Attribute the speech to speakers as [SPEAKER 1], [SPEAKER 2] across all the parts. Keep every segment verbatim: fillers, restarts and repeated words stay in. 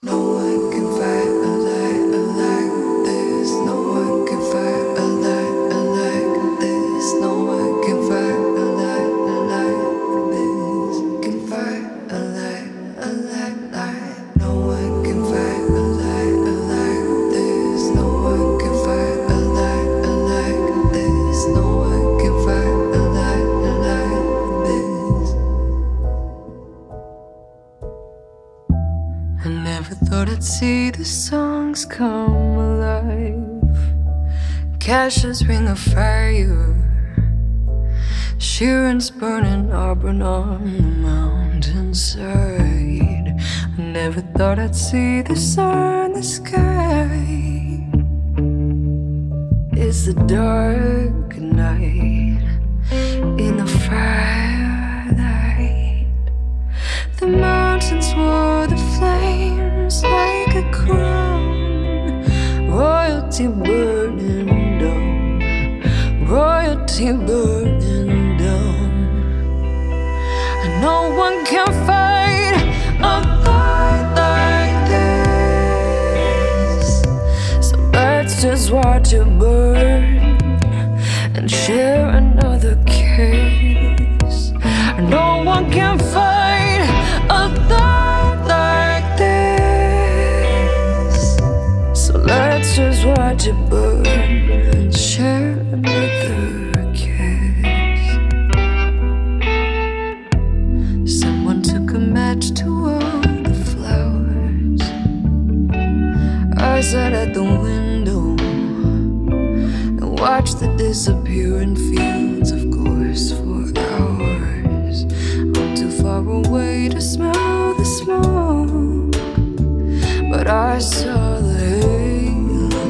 [SPEAKER 1] No one can fight a light like this. No one can fight a light like this. No one can fight a light like this. Can fight a light, a light like. No one can fight a light like this. No one can fight a light like this. No one can fight a light like this. I never thought I'd see the songs come alive. Cash's ring of fire, Sheeran's burning Auburn on the mountainside. I never thought I'd see the sun in the sky. It's the dark night in the firelight. The mountains wore the flames like a crown. Royalty burning down, royalty burning down. And no one can fight a fight like this. So let's just watch it burn and share another case. No one can fight a fight like this. So let's just watch it burn and share another kiss. Someone took a match to all the flowers. I sat at the window and watched the disappearing fields of course for hours. I'm too far away to smell the smoke, but I saw the halo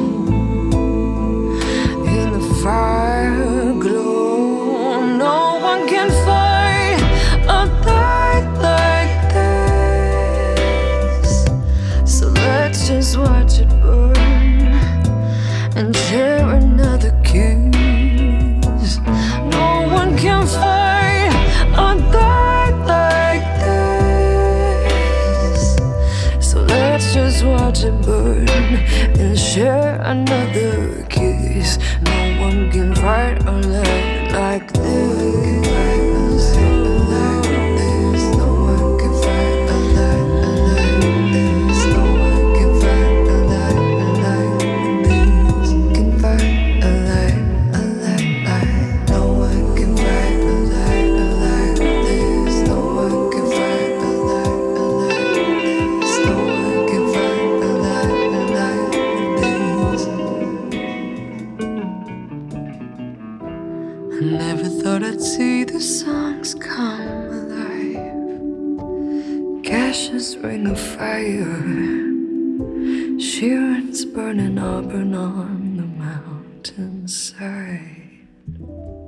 [SPEAKER 1] in the fire glow. No one can fight a fight like this. So let's just watch it burn and share another kiss. No one can fight a fight like this. So let's just watch it burn and share another kiss. No one can fight a light like this. No one can fight a light like this. No one can fight a light like this. Can fight a light, a light like. No one can fight a light like this. No one can fight a light like this. No one can fight a light like this. I never thought I'd see the songs come alive. Cash's ring of fire, Sheeran's burning Auburn on the mountainside.